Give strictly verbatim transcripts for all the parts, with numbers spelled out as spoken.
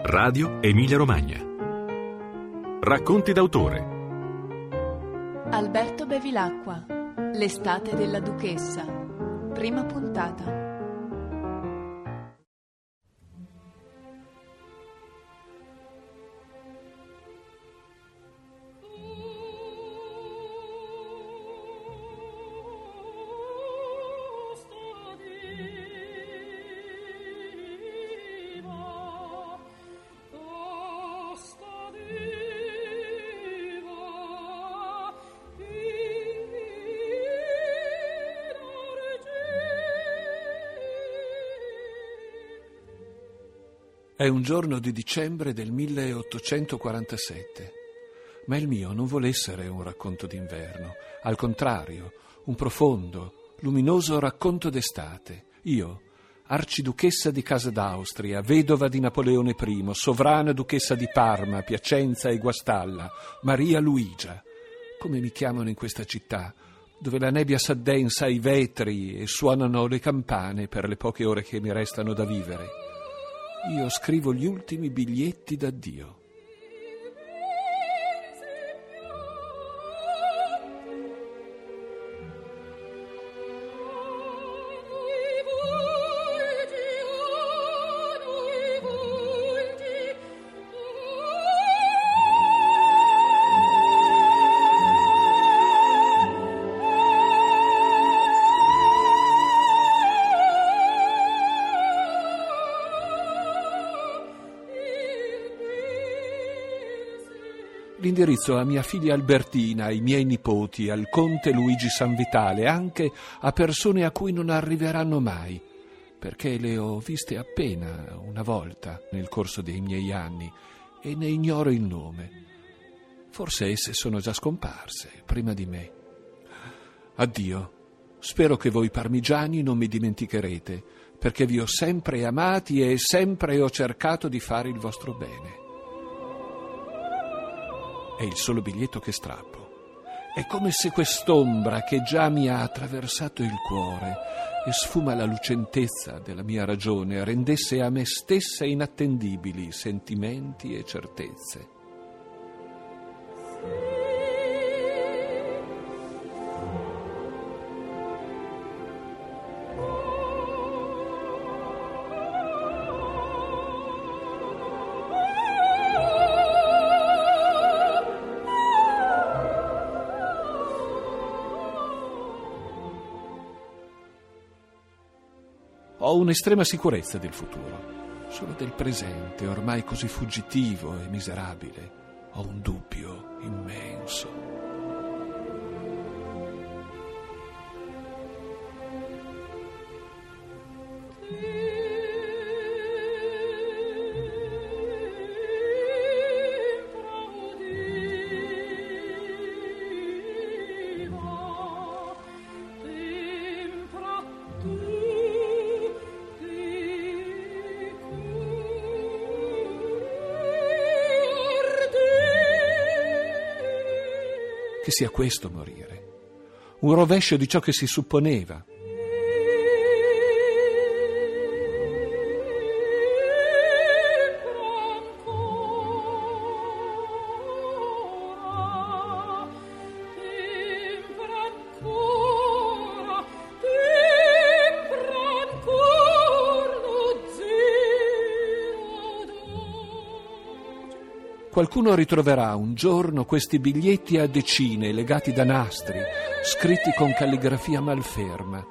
Radio Emilia Romagna. Racconti d'autore. Alberto Bevilacqua, L'estate della duchessa, prima puntata. È un giorno di dicembre del milleottocentoquarantasette, ma il mio non vuole essere un racconto d'inverno, al contrario, un profondo, luminoso racconto d'estate. Io, arciduchessa di Casa d'Austria, vedova di Napoleone I, sovrana duchessa di Parma, Piacenza e Guastalla, Maria Luigia, come mi chiamano in questa città, dove la nebbia s'addensa ai vetri e suonano le campane per le poche ore che mi restano da vivere. Io scrivo gli ultimi biglietti d'addio. L'indirizzo a mia figlia Albertina, ai miei nipoti, al conte Luigi Sanvitale, anche a persone a cui non arriveranno mai, perché le ho viste appena una volta nel corso dei miei anni e ne ignoro il nome. Forse esse sono già scomparse prima di me. Addio. Spero che voi parmigiani non mi dimenticherete, perché vi ho sempre amati e sempre ho cercato di fare il vostro bene. È il solo biglietto che strappo. È come se quest'ombra che già mi ha attraversato il cuore e sfuma la lucentezza della mia ragione rendesse a me stessa inattendibili sentimenti e certezze. Ho un'estrema sicurezza del futuro, solo del presente, ormai così fuggitivo e miserabile. Ho un dubbio immenso. Che sia questo morire, un rovescio di ciò che si supponeva. Qualcuno ritroverà un giorno questi biglietti a decine legati da nastri, scritti con calligrafia malferma.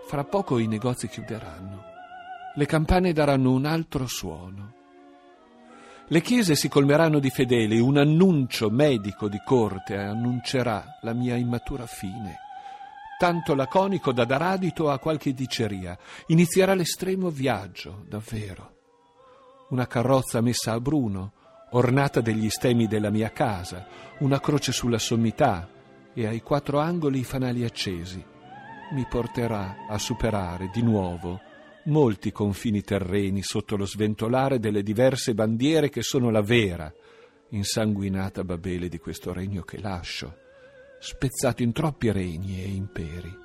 Fra poco i negozi chiuderanno. Le campane daranno un altro suono. Le chiese si colmeranno di fedeli. Un annuncio medico di corte annuncerà la mia immatura fine. Tanto laconico da dar adito a qualche diceria. Inizierà l'estremo viaggio, davvero. Una carrozza messa a bruno, ornata degli stemmi della mia casa, una croce sulla sommità e ai quattro angoli i fanali accesi, mi porterà a superare di nuovo molti confini terreni sotto lo sventolare delle diverse bandiere che sono la vera, insanguinata Babele di questo regno che lascio, spezzato in troppi regni e imperi.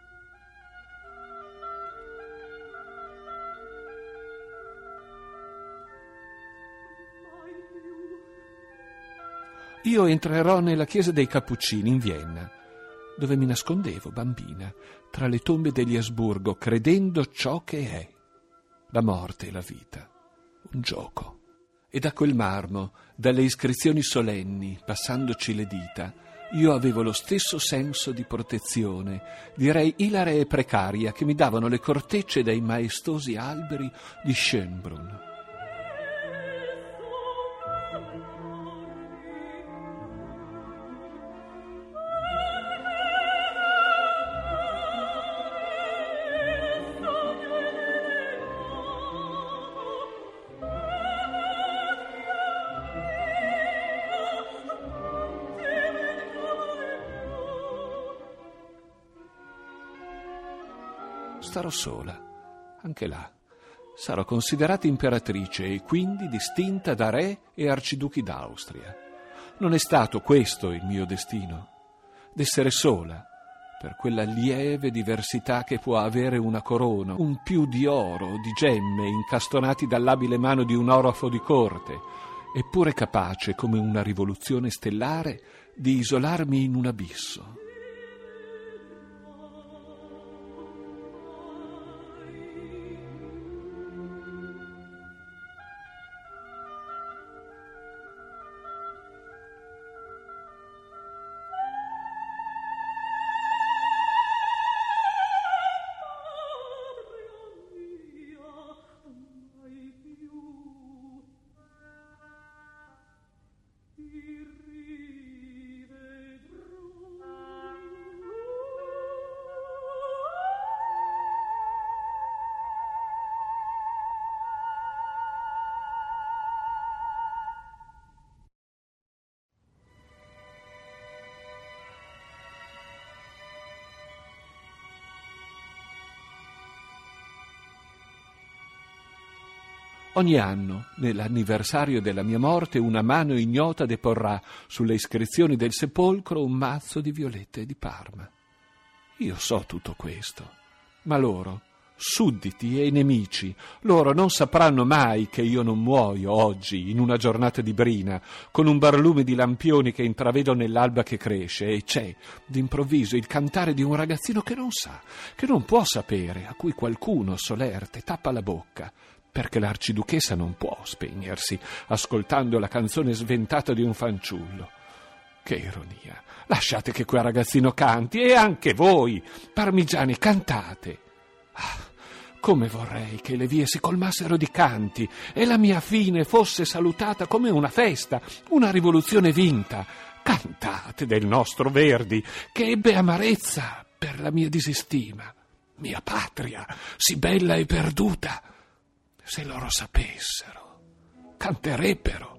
Io entrerò nella chiesa dei Cappuccini in Vienna, dove mi nascondevo, bambina, tra le tombe degli Asburgo, credendo ciò che è, la morte e la vita, un gioco. E da quel marmo, dalle iscrizioni solenni, passandoci le dita, io avevo lo stesso senso di protezione, direi ilare e precaria, che mi davano le cortecce dai maestosi alberi di Schönbrunn. Starò sola, anche là. Sarò considerata imperatrice e quindi distinta da re e arciduchi d'Austria. Non è stato questo il mio destino, d'essere sola, per quella lieve diversità che può avere una corona, un più di oro, di gemme incastonati dall'abile mano di un orafo di corte, eppure capace, come una rivoluzione stellare, di isolarmi in un abisso. Ogni anno, nell'anniversario della mia morte, una mano ignota deporrà sulle iscrizioni del sepolcro un mazzo di violette di Parma. Io so tutto questo, ma loro, sudditi e nemici, loro non sapranno mai che io non muoio oggi, in una giornata di brina, con un barlume di lampioni che intravedo nell'alba che cresce, e c'è, d'improvviso, il cantare di un ragazzino che non sa, che non può sapere, a cui qualcuno, solerte, tappa la bocca, perché l'arciduchessa non può spegnersi ascoltando la canzone sventata di un fanciullo. Che ironia! Lasciate che quel ragazzino canti, e anche voi, parmigiani, cantate! Ah, come vorrei che le vie si colmassero di canti e la mia fine fosse salutata come una festa, una rivoluzione vinta. Cantate del nostro Verdi, che ebbe amarezza per la mia disestima, mia patria, sì bella e perduta. Se loro sapessero, canterebbero.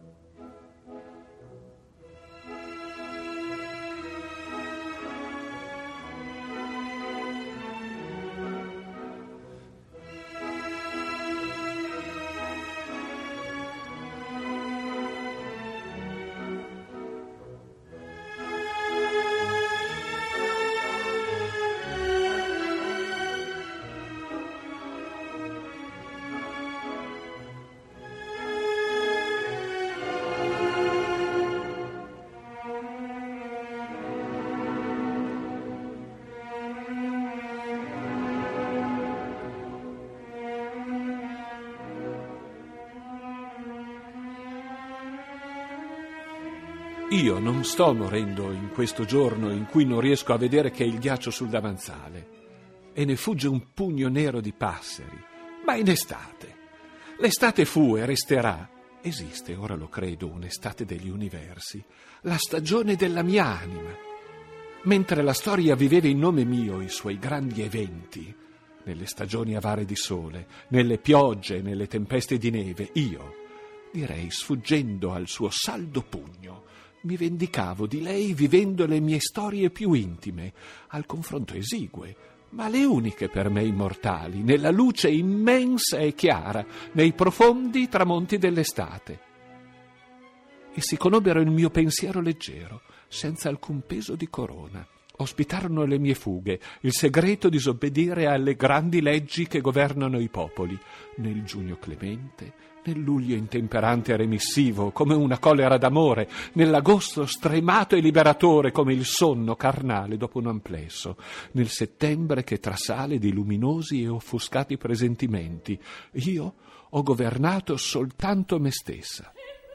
Io non sto morendo in questo giorno in cui non riesco a vedere che il ghiaccio sul davanzale. e ne fugge un pugno nero di passeri, ma in estate. L'estate fu e resterà, esiste, ora lo credo, un'estate degli universi, la stagione della mia anima. Mentre la storia viveva in nome mio i suoi grandi eventi, nelle stagioni avare di sole, nelle piogge, nelle tempeste di neve, io, direi sfuggendo al suo saldo pugno, mi vendicavo di lei vivendo le mie storie più intime, al confronto esigue, ma le uniche per me immortali, nella luce immensa e chiara, nei profondi tramonti dell'estate. E si conobbero il mio pensiero leggero, senza alcun peso di corona. Ospitarono le mie fughe, il segreto di disobbedire alle grandi leggi che governano i popoli, nel giugno clemente, nel luglio intemperante e remissivo come una collera d'amore, nell'agosto stremato e liberatore come il sonno carnale dopo un amplesso, nel settembre che trasale di luminosi e offuscati presentimenti. Io ho governato soltanto me stessa.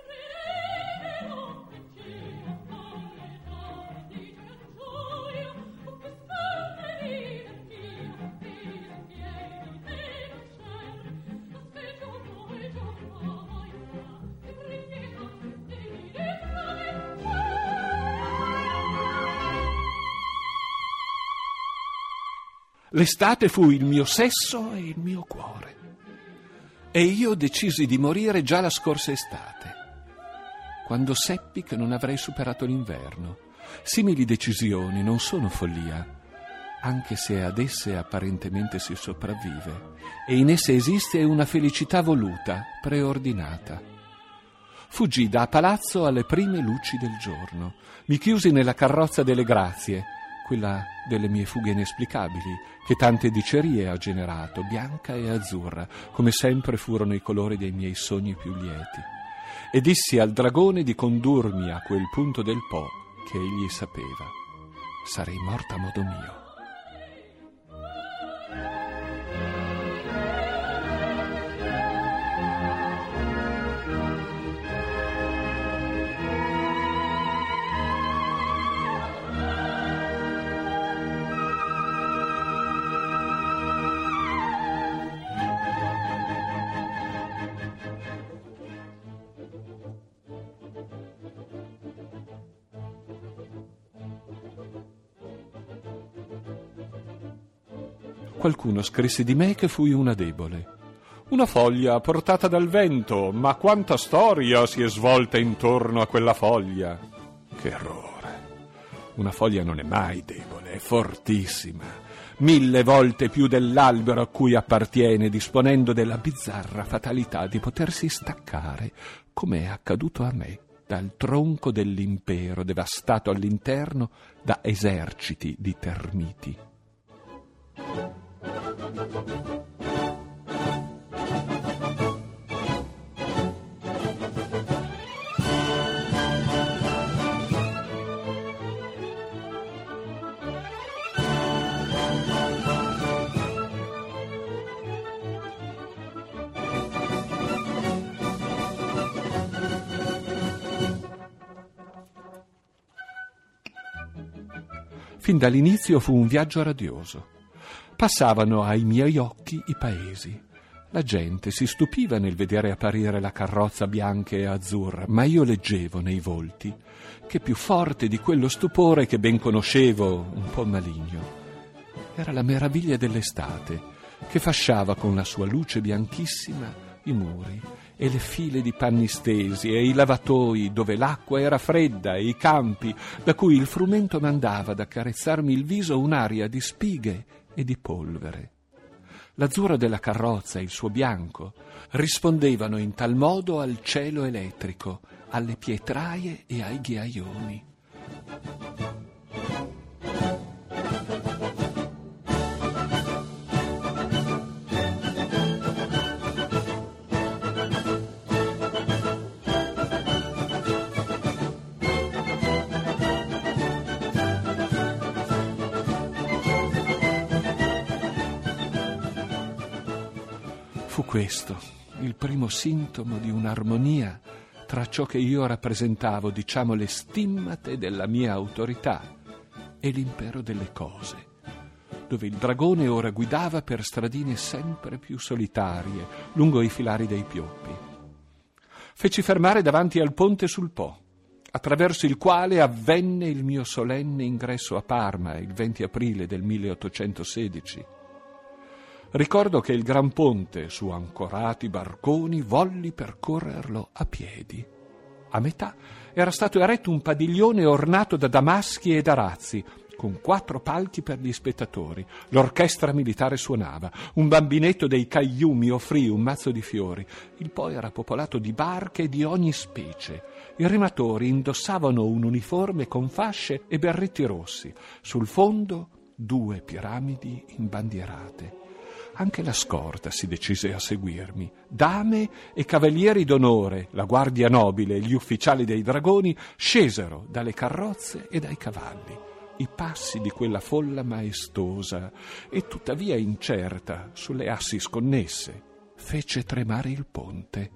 L'estate fu il mio sesso e il mio cuore. E io decisi di morire già la scorsa estate, quando seppi che non avrei superato l'inverno. Simili decisioni non sono follia, anche se ad esse apparentemente si sopravvive, e in esse esiste una felicità voluta, preordinata. Fuggii da palazzo alle prime luci del giorno, mi chiusi nella carrozza delle grazie, quella delle mie fughe inesplicabili, che tante dicerie ha generato, bianca e azzurra, come sempre furono i colori dei miei sogni più lieti. E dissi al dragone di condurmi a quel punto del Po che egli sapeva. Sarei morta a modo mio. Qualcuno scrisse di me che fui una debole. Una foglia portata dal vento, ma quanta storia si è svolta intorno a quella foglia. Che errore. Una foglia non è mai debole, è fortissima, mille volte più dell'albero a cui appartiene, disponendo della bizzarra fatalità di potersi staccare, come è accaduto a me, dal tronco dell'impero devastato all'interno da eserciti di termiti. Fin dall'inizio fu un viaggio radioso. Passavano ai miei occhi i paesi. La gente si stupiva nel vedere apparire la carrozza bianca e azzurra, ma io leggevo nei volti che più forte di quello stupore che ben conoscevo, un po' maligno, era la meraviglia dell'estate, che fasciava con la sua luce bianchissima i muri e le file di panni stesi e i lavatoi dove l'acqua era fredda e i campi da cui il frumento mandava ad accarezzarmi il viso un'aria di spighe e di polvere. L'azzurro della carrozza e il suo bianco rispondevano in tal modo al cielo elettrico, alle pietraie e ai ghiaioni. Fu questo il primo sintomo di un'armonia tra ciò che io rappresentavo, diciamo, le stimmate della mia autorità e l'impero delle cose. dove il dragone ora guidava per stradine sempre più solitarie, lungo i filari dei pioppi. Feci fermare davanti al ponte sul Po, attraverso il quale avvenne il mio solenne ingresso a Parma il venti aprile del milleottocentosedici. Ricordo che il gran ponte, su ancorati barconi, volli percorrerlo a piedi. A metà era stato eretto un padiglione ornato da damaschi e darazzi, con quattro palchi per gli spettatori. L'orchestra militare suonava. Un bambinetto dei Caiù mi offrì un mazzo di fiori. Il Po era popolato di barche di ogni specie. I rematori indossavano un uniforme con fasce e berretti rossi. Sul fondo due piramidi imbandierate. Anche la scorta si decise a seguirmi. Dame e cavalieri d'onore, la guardia nobile e gli ufficiali dei dragoni scesero dalle carrozze e dai cavalli. I passi di quella folla maestosa e tuttavia incerta sulle assi sconnesse fece tremare il ponte.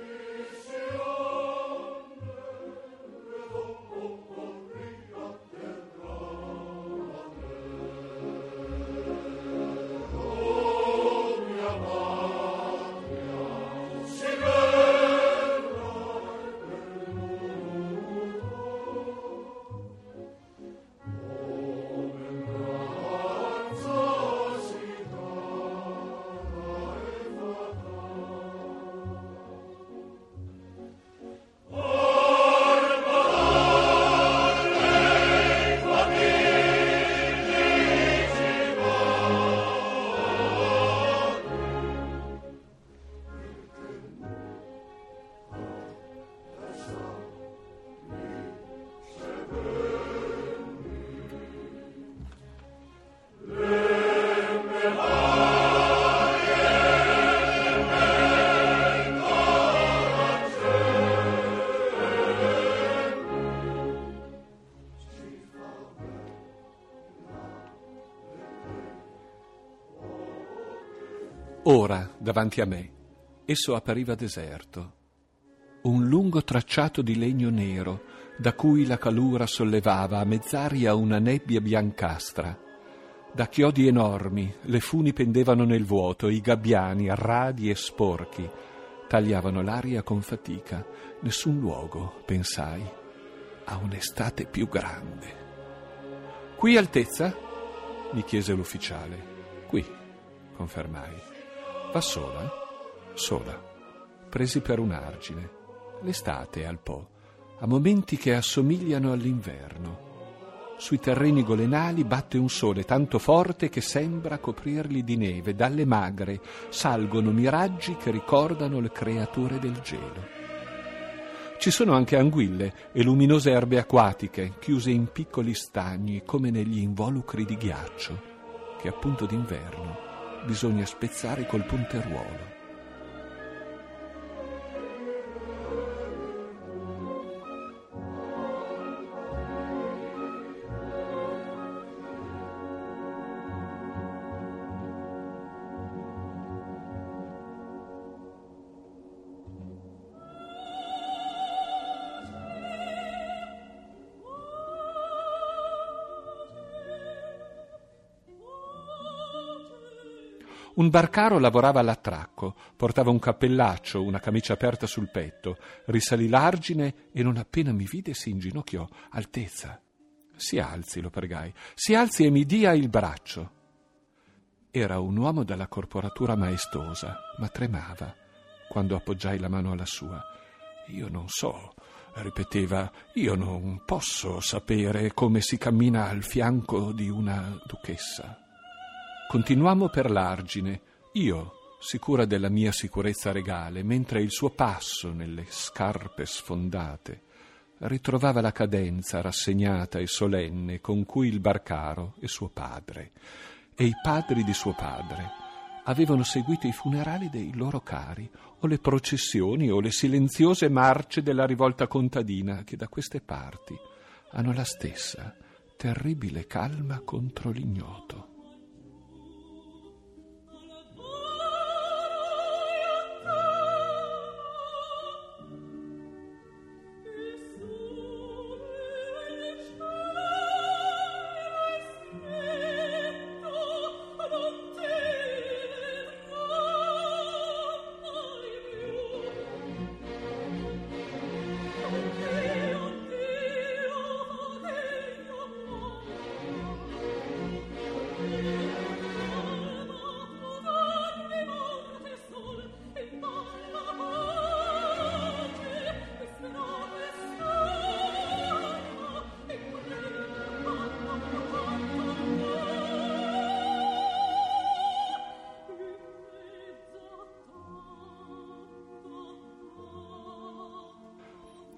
Ora, davanti a me, esso appariva deserto. Un lungo tracciato di legno nero, da cui la calura sollevava a mezz'aria una nebbia biancastra. Da chiodi enormi le funi pendevano nel vuoto, i gabbiani, radi e sporchi, tagliavano l'aria con fatica. Nessun luogo, pensai, ha un'estate più grande. Qui, Altezza? Mi chiese l'ufficiale. Qui, confermai. Va sola? Sola. Presi per un argine. L'estate al Po, a momenti che assomigliano all'inverno. Sui terreni golenali batte un sole tanto forte che sembra coprirli di neve. Dalle magre salgono miraggi che ricordano le creature del gelo. Ci sono anche anguille e luminose erbe acquatiche, chiuse in piccoli stagni come negli involucri di ghiaccio, che appunto d'inverno bisogna spezzare col punteruolo. Un barcaro lavorava all'attracco, portava un cappellaccio, una camicia aperta sul petto, risalì l'argine e non appena mi vide si inginocchiò. Altezza, si alzi, lo pregai, si alzi e mi dia il braccio. Era un uomo dalla corporatura maestosa, ma tremava quando appoggiai la mano alla sua. Io non so, ripeteva, io non posso sapere come si cammina al fianco di una duchessa. Continuammo per l'argine, io sicura della mia sicurezza regale, mentre il suo passo nelle scarpe sfondate ritrovava la cadenza rassegnata e solenne con cui il barcaro e suo padre e i padri di suo padre avevano seguito i funerali dei loro cari, o le processioni o le silenziose marce della rivolta contadina che da queste parti hanno la stessa terribile calma contro l'ignoto.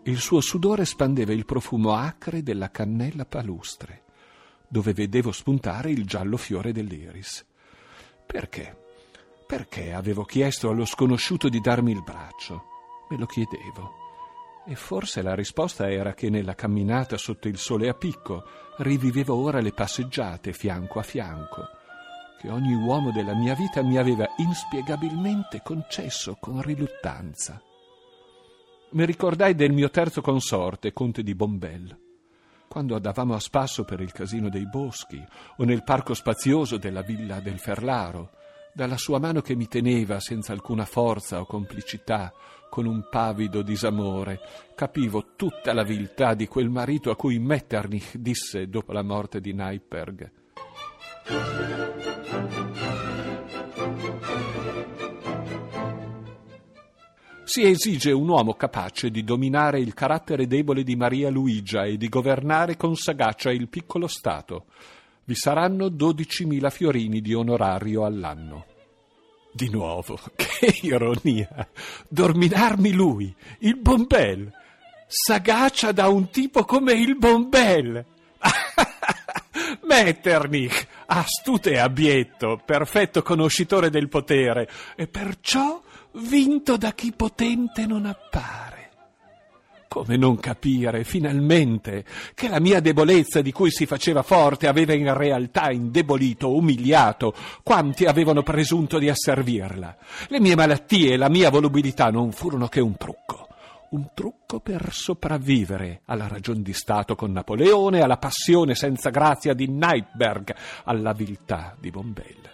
Il suo sudore spandeva il profumo acre della cannella palustre, dove vedevo spuntare il giallo fiore dell'iris. Perché? Perché avevo chiesto allo sconosciuto di darmi il braccio? Me lo chiedevo. E forse la risposta era che nella camminata sotto il sole a picco rivivevo ora le passeggiate fianco a fianco, che ogni uomo della mia vita mi aveva inspiegabilmente concesso con riluttanza. Mi ricordai del mio terzo consorte, conte di Bombelle. Quando andavamo a spasso per il casino dei boschi o nel parco spazioso della villa del Ferlaro, dalla sua mano che mi teneva senza alcuna forza o complicità, con un pavido disamore, capivo tutta la viltà di quel marito a cui Metternich disse dopo la morte di Neipperg: si esige un uomo capace di dominare il carattere debole di Maria Luigia e di governare con sagacia il piccolo Stato. Vi saranno dodicimila fiorini di onorario all'anno. Di nuovo, che ironia! Dominarmi lui, il Bombelle! Sagacia da un tipo come il Bombelle! Metternich, astuto e abietto, perfetto conoscitore del potere, e perciò vinto da chi potente non appare. Come non capire, finalmente, che la mia debolezza di cui si faceva forte aveva in realtà indebolito, umiliato quanti avevano presunto di asservirla. Le mie malattie e la mia volubilità non furono che un trucco. Un trucco per sopravvivere alla ragion di Stato con Napoleone, alla passione senza grazia di Neipperg, alla viltà di Bombelle.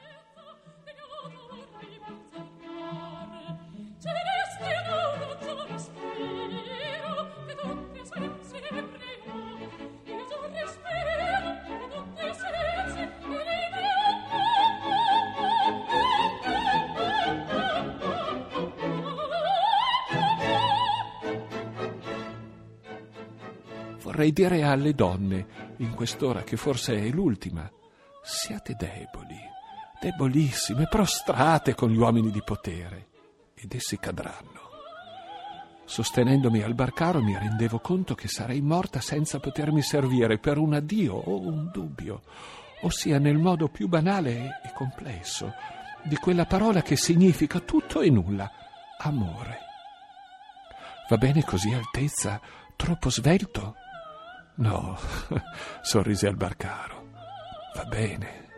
Vorrei dire alle donne, in quest'ora che forse è l'ultima, siate deboli, debolissime, prostrate con gli uomini di potere, ed essi cadranno. Sostenendomi al barcaro mi rendevo conto che sarei morta senza potermi servire per un addio o un dubbio, ossia nel modo più banale e complesso di quella parola che significa tutto e nulla, amore. Va bene così, Altezza? Troppo svelto? No, sorrise al barcaro. Va bene.